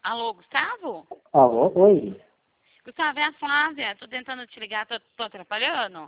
Alô, Gustavo? Alô, oi. Gustavo, é a Flávia. Tô tentando te ligar, tô atrapalhando?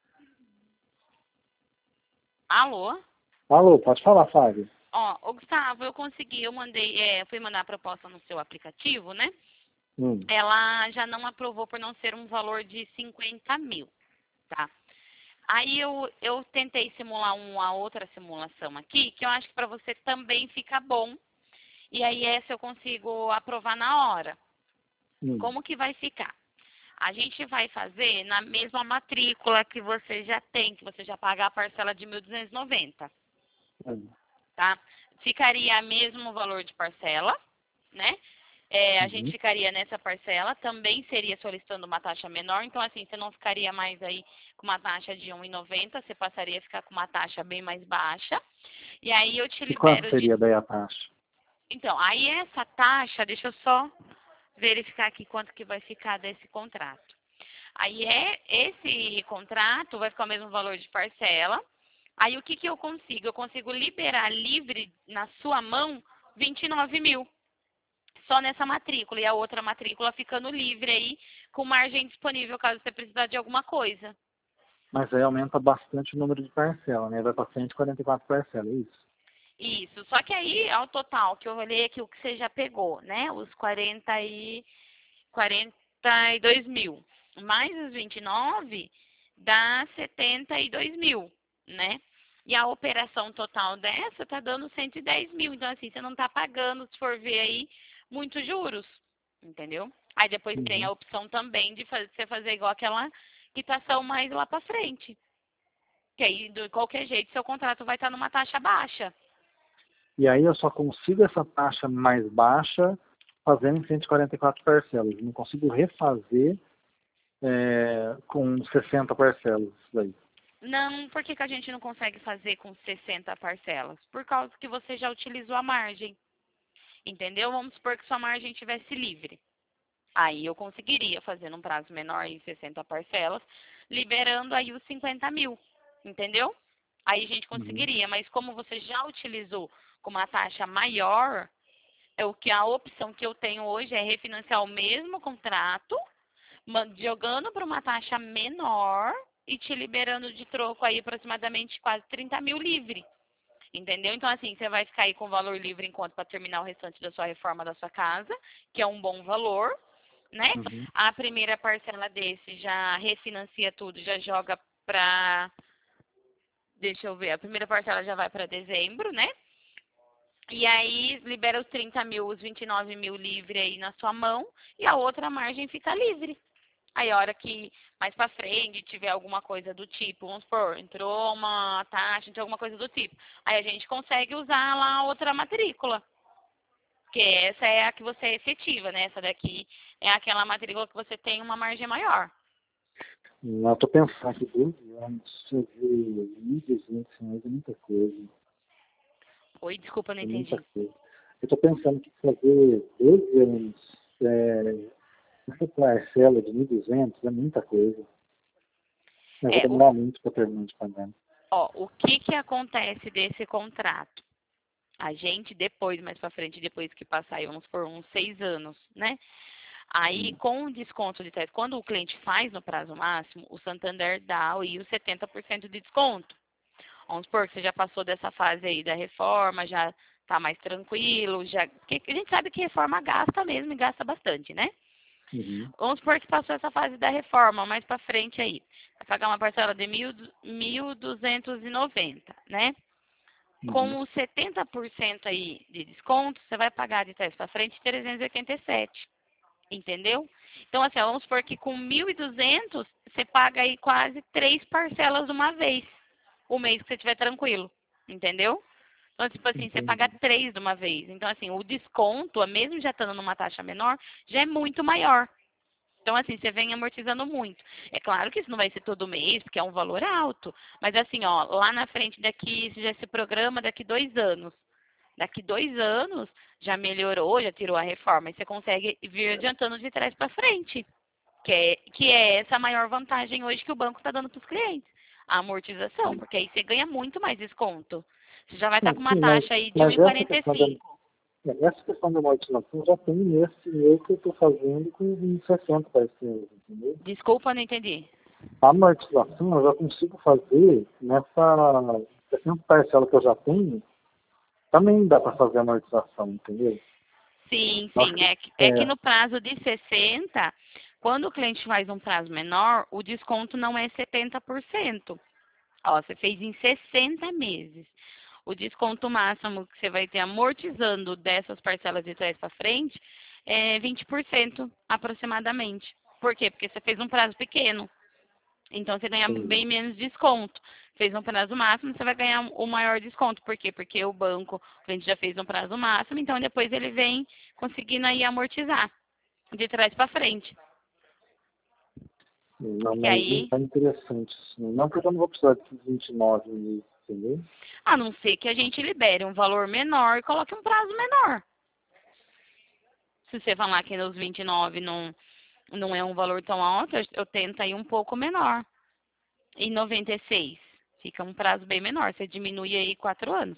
Alô? Alô, pode falar, Flávio. Ó, ô Gustavo, eu mandei, fui mandar a proposta no seu aplicativo, né? Hum. Ela já não aprovou por não ser um valor de 50 mil, tá? Aí eu tentei simular uma outra simulação aqui, que eu acho que para você também fica bom. E aí essa eu consigo aprovar na hora. Hum. Como que vai ficar? A gente vai fazer na mesma matrícula que você já tem, que você já paga a parcela de 1.290, Hum. tá? Ficaria mesmo valor de parcela, né? A gente Uhum. ficaria nessa parcela, também seria solicitando uma taxa menor, então assim, você não ficaria mais aí com uma taxa de 1,90, você passaria a ficar com uma taxa bem mais baixa. E aí eu te E quanto libero de... seria daí a taxa? Então, aí essa taxa, deixa eu só verificar aqui quanto que vai ficar desse contrato. Aí esse contrato vai ficar o mesmo valor de parcela. Aí o que que eu consigo? Eu consigo liberar livre na sua mão 29 mil. Só nessa matrícula. E a outra matrícula ficando livre aí, com margem disponível caso você precisar de alguma coisa. Mas aí aumenta bastante o número de parcelas, né? Vai para 144 parcelas, é isso? Isso. Só que aí, ao total, que eu olhei aqui o que você já pegou, né? Os 42 mil. Mais os 29 dá 72 mil, né? E a operação total dessa tá dando 110 mil. Então, assim, você não tá pagando, se for ver aí, muitos juros, entendeu? Aí depois tem Uhum. a opção também de você fazer igual aquela quitação mais lá pra frente. Que aí, de qualquer jeito, seu contrato vai estar numa taxa baixa. E aí eu só consigo essa taxa mais baixa fazendo em 144 parcelas. Eu não consigo refazer com 60 parcelas. Isso daí. Não, por que que a gente não consegue fazer com 60 parcelas? Por causa que você já utilizou a margem, entendeu? Vamos supor que sua margem estivesse livre. Aí eu conseguiria fazer num prazo menor em 60 parcelas, liberando aí os 50 mil, entendeu? Aí a gente Uhum. conseguiria, mas como você já utilizou com uma taxa maior, a opção que eu tenho hoje é refinanciar o mesmo contrato, jogando para uma taxa menor e te liberando de troco aí aproximadamente quase 30 mil livre. Entendeu? Então, assim, você vai ficar aí com o valor livre enquanto para terminar o restante da sua reforma da sua casa, que é um bom valor, né? Uhum. A primeira parcela desse já refinancia tudo, já joga para, deixa eu ver, a primeira parcela já vai para dezembro, né? E aí libera os 30 mil, os 29 mil livre aí na sua mão e a outra margem fica livre. Aí a hora que mais pra frente tiver alguma coisa do tipo, vamos supor, entrou uma taxa, entrou alguma coisa do tipo. Aí a gente consegue usar lá a outra matrícula. Porque essa é a que você é efetiva, né? Essa daqui é aquela matrícula que você tem uma margem maior. Eu estou pensando aqui 12 anos, fazer 1.200 reais é muita coisa. Oi, desculpa, não É muita entendi. coisa. Eu estou pensando que fazer 12 anos essa parcela de 1.200 é muita coisa. Eu vou É, demorar muito para terminar de pagar. o que que acontece desse contrato? A gente depois, mais pra frente, depois que passar aí, vamos por uns 6 anos, né? Aí, Hum. com o desconto de teste, quando o cliente faz no prazo máximo, o Santander dá aí os 70% de desconto. Vamos supor que você já passou dessa fase aí da reforma, já está mais tranquilo, já. Porque a gente sabe que reforma gasta mesmo e gasta bastante, né? Uhum. Vamos supor que passou essa fase da reforma, mais para frente aí. Vai pagar uma parcela de 1.290, né? Uhum. Com os 70% aí de desconto, você vai pagar de trás para frente 387. Entendeu? Então, assim, vamos supor que com 1.200 você paga aí quase 3 parcelas de uma vez, o mês que você estiver tranquilo. Entendeu? Então, tipo assim, você paga Entendi. 3 de uma vez. Então, assim, o desconto, mesmo já estando numa taxa menor, já é muito maior. Então, assim, você vem amortizando muito. É claro que isso não vai ser todo mês, porque é um valor alto. Mas, assim, ó, lá na frente daqui, você já se programa daqui 2 anos. Daqui 2 anos já melhorou, já tirou a reforma. E você consegue vir adiantando de trás para frente. Que é essa a maior vantagem hoje que o banco está dando para os clientes. A amortização, porque aí você ganha muito mais desconto. Você já vai estar Não, com uma sim, taxa aí de mas essa questão da 1,45. Essa questão da amortização já tem nesse meu que eu estou fazendo com 60 parcelas, entendeu? Desculpa, não entendi. A amortização eu já consigo fazer nessa 60 parcelas que eu já tenho, também dá para fazer a amortização, entendeu? Sim, Acho sim. que, É que no prazo de 60, quando o cliente faz um prazo menor, o desconto não é 70%. Ó, você fez em 60 meses. O desconto máximo que você vai ter amortizando dessas parcelas de trás para frente é 20% aproximadamente. Por quê? Porque você fez um prazo pequeno. Então você ganha bem menos desconto. Fez um prazo máximo, você vai ganhar o maior desconto. Por quê? Porque o banco, o cliente já fez um prazo máximo, então depois ele vem conseguindo aí amortizar de trás para frente. não, Que mas não aí, é interessante assim. Não, porque eu não vou precisar de 29 meses, entendeu? a não ser que a gente libere um valor menor e coloque um prazo menor. Se você falar que nos 29 não é um valor tão alto, eu tento aí um pouco menor. E 96 fica um prazo bem menor, você diminui aí 4 anos.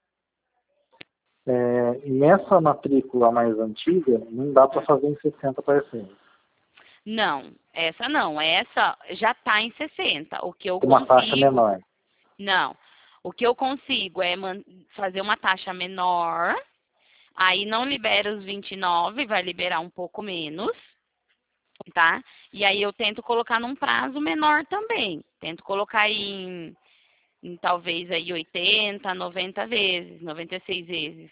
Nessa matrícula mais antiga, não dá para fazer em 60 parcelas. Não, essa já está em 60. O que eu Com uma taxa consigo, menor. não, o que eu consigo é fazer uma taxa menor, aí não libera os 29, vai liberar um pouco menos, tá? E aí eu tento colocar num prazo menor também. Tento colocar em talvez aí 80, 90 vezes, 96 vezes.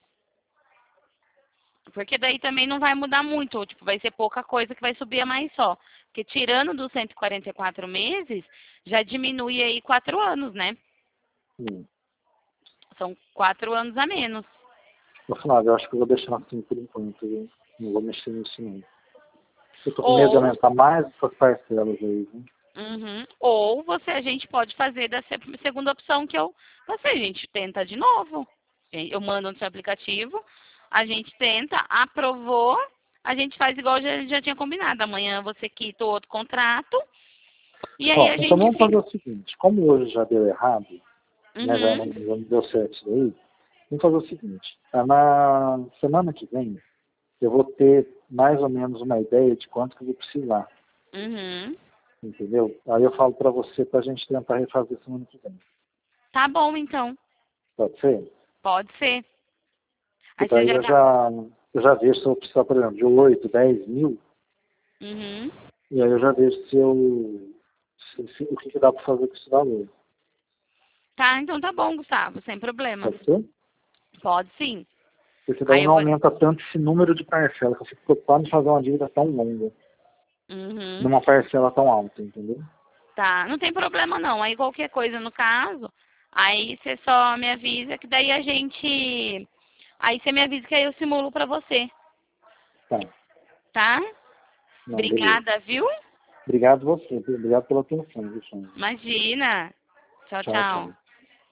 Porque daí também não vai mudar muito, ou, tipo, vai ser pouca coisa que vai subir a mais só. Porque tirando dos 144 meses, já diminui aí 4 anos, né? Hum. São 4 anos a menos. Flávio, eu acho que eu vou deixar assim por enquanto, viu? Não vou mexer nisso não. Eu tô com medo de Ou, aumentar mais essas parcelas aí, viu? ou a gente pode fazer da segunda opção que eu passei. A gente tenta de novo. Eu mando no seu aplicativo, a gente tenta, aprovou, a gente faz igual já tinha combinado. Amanhã você quita o outro contrato e aí Ó, a então gente vamos fazer fica. o seguinte, como hoje já deu errado, né, já Uhum. não deu certo isso daí, vamos fazer o seguinte, na semana que vem eu vou ter mais ou menos uma ideia de quanto que eu vou precisar, Uhum. entendeu? Aí eu falo para você para a gente tentar refazer semana que vem. Tá bom, então. Pode ser? Pode ser. E Aí você daí já eu dá. já, eu já vejo se eu precisar, por exemplo, de 8, 10 mil, Uhum. e aí eu já vejo o que dá para fazer com esse valor. Tá, então tá bom, Gustavo, sem problemas. Pode ser? Pode sim. Porque daí Aí eu não vou. aumenta tanto esse número de parcelas, que eu fico preocupado em fazer uma dívida tão longa, Uhum. numa parcela tão alta, entendeu? Tá, não tem problema não. Aí qualquer coisa no caso, aí você só me avisa que daí a gente. Aí você me avisa que aí eu simulo pra você, Tá. tá? Não, beleza. Obrigada, viu? Obrigado você, obrigado pela atenção, viu, Sandra? Imagina. Tchau, Tchau, tchau. tchau.